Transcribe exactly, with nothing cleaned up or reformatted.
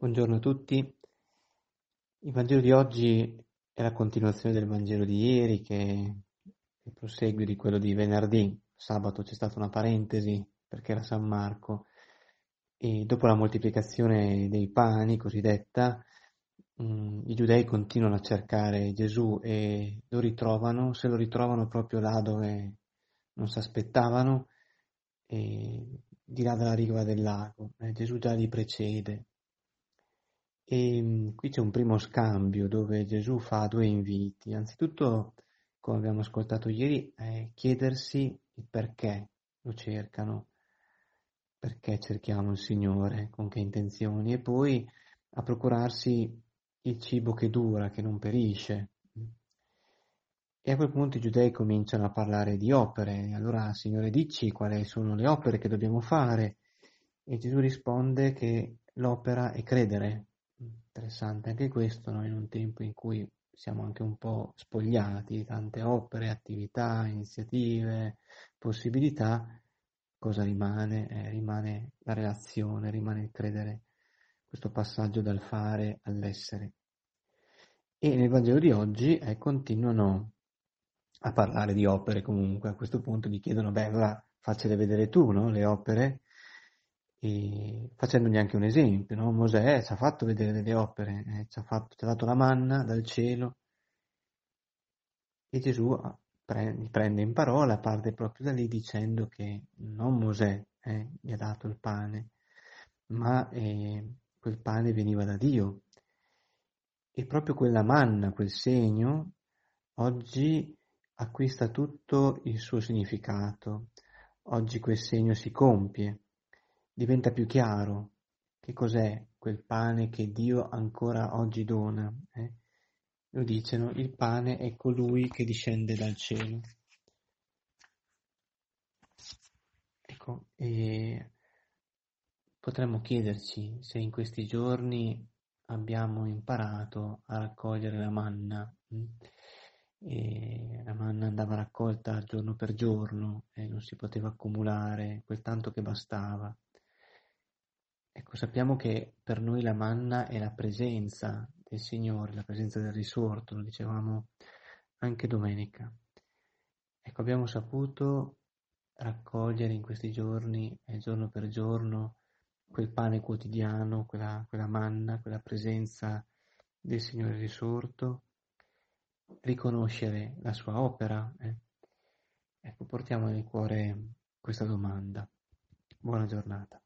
Buongiorno a tutti. Il Vangelo di oggi è la continuazione del Vangelo di ieri, che è il proseguio di quello di venerdì. Sabato c'è stata una parentesi perché era San Marco e dopo la moltiplicazione dei pani cosiddetta, mh, i giudei continuano a cercare Gesù e lo ritrovano, se lo ritrovano proprio là dove non si aspettavano, e di là dalla riva del lago. Eh, Gesù già li precede. E mh, qui c'è un primo scambio dove Gesù fa due inviti. Anzitutto, come abbiamo ascoltato ieri, è chiedersi il perché lo cercano, perché cerchiamo il Signore, con che intenzioni, e poi a procurarsi il cibo che dura, che non perisce. E a quel punto i giudei cominciano a parlare di opere. Allora, Signore, dici quali sono le opere che dobbiamo fare? E Gesù risponde che l'opera è credere. Interessante anche questo, no? In un tempo in cui siamo anche un po' spogliati di tante opere, attività, iniziative, possibilità, cosa rimane? Eh, rimane la relazione, rimane il credere, questo passaggio dal fare all'essere. E nel Vangelo di oggi eh, continuano a parlare di opere comunque. A questo punto gli chiedono, beh, allora faccele vedere tu, no? Le opere, e facendogli anche un esempio, no? Mosè ci ha fatto vedere delle opere, eh, ci ha fatto, ci ha dato la manna dal cielo, e Gesù ah, pre- prende in parola, parte proprio da lì dicendo che non Mosè eh, gli ha dato il pane, ma eh, quel pane veniva da Dio. E proprio quella manna, quel segno, oggi acquista tutto il suo significato. Oggi quel segno si compie, diventa più chiaro che cos'è quel pane che Dio ancora oggi dona. eh? Lo dicono, il pane è colui che discende dal cielo. Ecco, e potremmo chiederci se in questi giorni abbiamo imparato a raccogliere la manna. mh? E la manna andava raccolta giorno per giorno e non si poteva accumulare quel tanto che bastava. Ecco, sappiamo che per noi la manna è la presenza del Signore, la presenza del risorto, lo dicevamo anche domenica. Ecco, abbiamo saputo raccogliere in questi giorni, eh, giorno per giorno, quel pane quotidiano, quella, quella manna, quella presenza del Signore risorto, riconoscere la sua opera. eh. Ecco, portiamo nel cuore questa domanda. Buona giornata.